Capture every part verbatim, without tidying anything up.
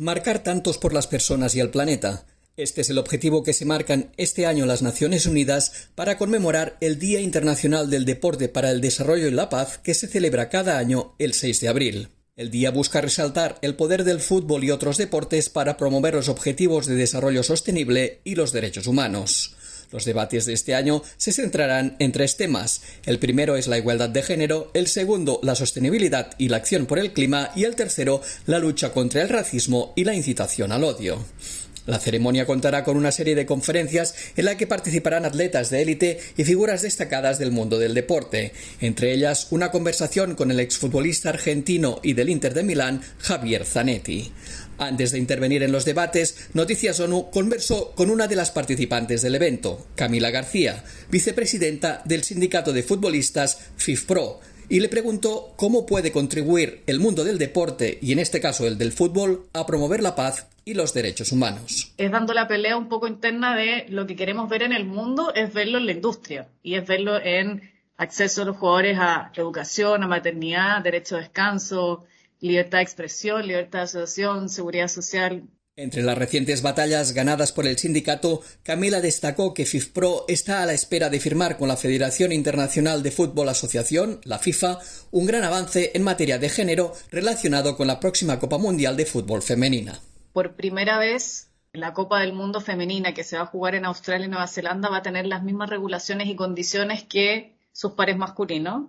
Marcar tantos por las personas y el planeta. Este es el objetivo que se marcan este año las Naciones Unidas para conmemorar el Día Internacional del Deporte para el Desarrollo y la Paz, que se celebra cada año el seis de abril. El día busca resaltar el poder del fútbol y otros deportes para promover los objetivos de desarrollo sostenible y los derechos humanos. Los debates de este año se centrarán en tres temas. El primero es la igualdad de género, el segundo la sostenibilidad y la acción por el clima y el tercero la lucha contra el racismo y la incitación al odio. La ceremonia contará con una serie de conferencias en la que participarán atletas de élite y figuras destacadas del mundo del deporte, entre ellas una conversación con el exfutbolista argentino y del Inter de Milán, Javier Zanetti. Antes de intervenir en los debates, Noticias ONU conversó con una de las participantes del evento, Camila García, vicepresidenta del sindicato de futbolistas FIFPro, y le preguntó cómo puede contribuir el mundo del deporte, y en este caso el del fútbol, a promover la paz y los derechos humanos. Es dando la pelea un poco interna de lo que queremos ver en el mundo, es verlo en la industria, y es verlo en acceso de los jugadores a educación, a maternidad, derecho a descanso, libertad de expresión, libertad de asociación, seguridad social. Entre las recientes batallas ganadas por el sindicato, Camila destacó que FIFPro está a la espera de firmar con la Federación Internacional de Fútbol Asociación, la FIFA, un gran avance en materia de género relacionado con la próxima Copa Mundial de Fútbol Femenina. Por primera vez, la Copa del Mundo Femenina que se va a jugar en Australia y Nueva Zelanda va a tener las mismas regulaciones y condiciones que sus pares masculinos.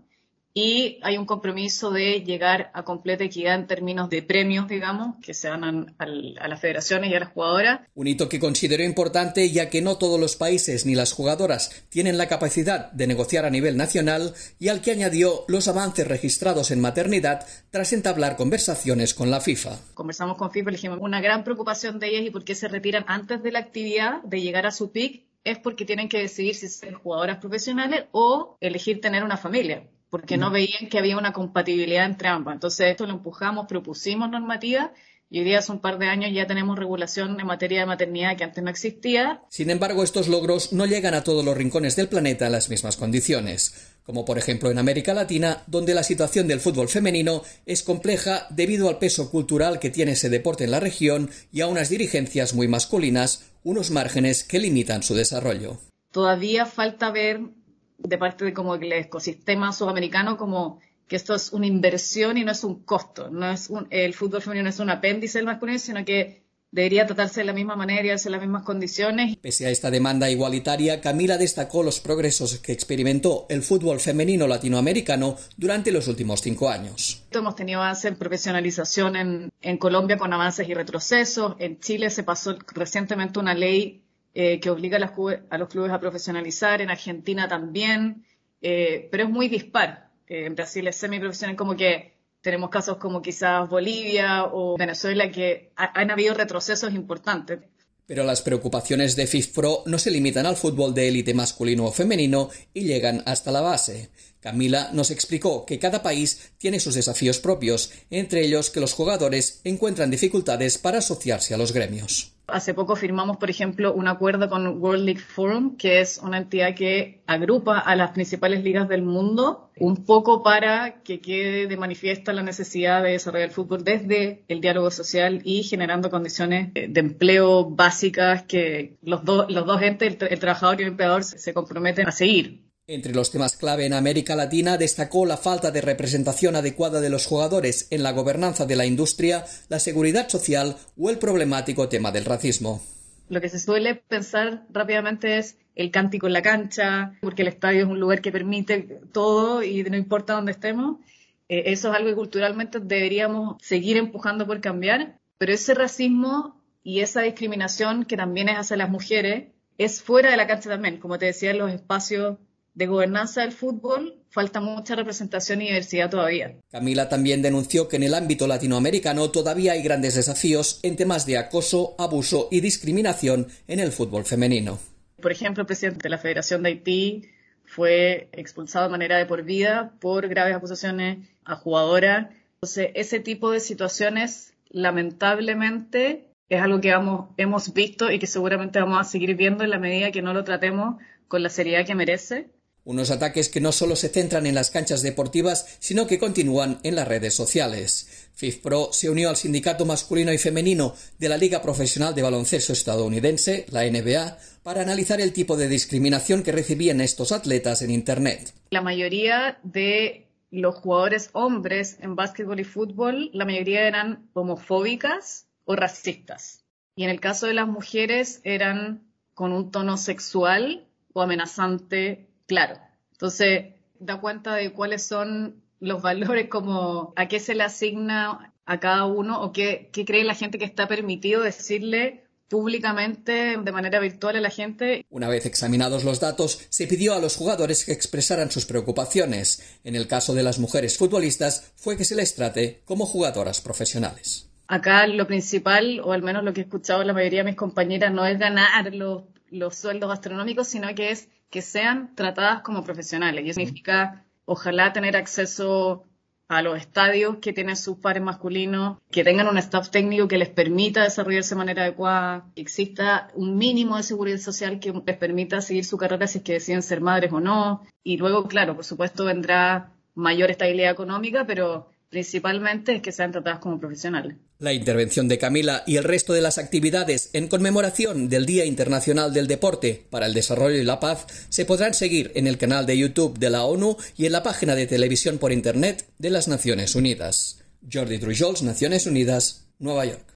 Y hay un compromiso de llegar a completa equidad en términos de premios, digamos, que se dan a, a las federaciones y a las jugadoras. Un hito que consideró importante, ya que no todos los países ni las jugadoras tienen la capacidad de negociar a nivel nacional, y al que añadió los avances registrados en maternidad tras entablar conversaciones con la FIFA. Conversamos con FIFA y le dijimos una gran preocupación de ellas y por qué se retiran antes de la actividad, de llegar a su pic, es porque tienen que decidir si ser jugadoras profesionales o elegir tener una familia, porque no veían que había una compatibilidad entre ambas. Entonces esto lo empujamos, propusimos normativa y hoy día hace un par de años ya tenemos regulación en materia de maternidad que antes no existía. Sin embargo, estos logros no llegan a todos los rincones del planeta en las mismas condiciones, como por ejemplo en América Latina, donde la situación del fútbol femenino es compleja debido al peso cultural que tiene ese deporte en la región y a unas dirigencias muy masculinas, unos márgenes que limitan su desarrollo. Todavía falta ver de parte de como el ecosistema sudamericano como que esto es una inversión y no es un costo. No es un, el fútbol femenino no es un apéndice del masculino, sino que debería tratarse de la misma manera y darse las mismas condiciones. Pese a esta demanda igualitaria, Camila destacó los progresos que experimentó el fútbol femenino latinoamericano durante los últimos cinco años. Hemos tenido avances en profesionalización en, en Colombia con avances y retrocesos. En Chile se pasó recientemente una ley Eh, que obliga a, las, a los clubes a profesionalizar, en Argentina también, eh, pero es muy dispar. Eh, en Brasil es semiprofesional, como que tenemos casos como quizás Bolivia o Venezuela que ha, han habido retrocesos importantes. Pero las preocupaciones de FIFPro no se limitan al fútbol de élite masculino o femenino y llegan hasta la base. Camila nos explicó que cada país tiene sus desafíos propios, entre ellos que los jugadores encuentran dificultades para asociarse a los gremios. Hace poco firmamos, por ejemplo, un acuerdo con World League Forum, que es una entidad que agrupa a las principales ligas del mundo, un poco para que quede de manifiesta la necesidad de desarrollar el fútbol desde el diálogo social y generando condiciones de empleo básicas que los, do, los dos entes, el, el trabajador y el empleador, se comprometen a seguir. Entre los temas clave en América Latina destacó la falta de representación adecuada de los jugadores en la gobernanza de la industria, la seguridad social o el problemático tema del racismo. Lo que se suele pensar rápidamente es el cántico en la cancha, porque el estadio es un lugar que permite todo y no importa dónde estemos. Eh, eso es algo que culturalmente deberíamos seguir empujando por cambiar, pero ese racismo y esa discriminación que también es hacia las mujeres es fuera de la cancha también, como te decía, en los espacios de gobernanza del fútbol falta mucha representación y diversidad todavía. Camila también denunció que en el ámbito latinoamericano todavía hay grandes desafíos en temas de acoso, abuso y discriminación en el fútbol femenino. Por ejemplo, el presidente de la Federación de Haití fue expulsado de manera de por vida por graves acusaciones a jugadoras. Entonces, ese tipo de situaciones, lamentablemente, es algo que vamos, hemos visto y que seguramente vamos a seguir viendo en la medida que no lo tratemos con la seriedad que merece. Unos ataques que no solo se centran en las canchas deportivas, sino que continúan en las redes sociales. FIFPro se unió al sindicato masculino y femenino de la Liga Profesional de Baloncesto estadounidense, la N B A, para analizar el tipo de discriminación que recibían estos atletas en Internet. La mayoría de los jugadores hombres en básquetbol y fútbol, la mayoría eran homofóbicas o racistas. Y en el caso de las mujeres eran con un tono sexual o amenazante claro. Entonces, da cuenta de cuáles son los valores, como a qué se le asigna a cada uno o qué, qué cree la gente que está permitido decirle públicamente de manera virtual a la gente. Una vez examinados los datos, se pidió a los jugadores que expresaran sus preocupaciones. En el caso de las mujeres futbolistas, fue que se les trate como jugadoras profesionales. Acá lo principal, o al menos lo que he escuchado de la mayoría de mis compañeras, no es ganar los, los sueldos astronómicos, sino que es que sean tratadas como profesionales. Y eso significa, ojalá, tener acceso a los estadios que tienen sus pares masculinos, que tengan un staff técnico que les permita desarrollarse de manera adecuada, que exista un mínimo de seguridad social que les permita seguir su carrera si es que deciden ser madres o no. Y luego, claro, por supuesto vendrá mayor estabilidad económica, pero principalmente es que sean tratadas como profesionales. La intervención de Camila y el resto de las actividades en conmemoración del Día Internacional del Deporte para el Desarrollo y la Paz se podrán seguir en el canal de YouTube de la ONU y en la página de televisión por Internet de las Naciones Unidas. Jordi Trujols, Naciones Unidas, Nueva York.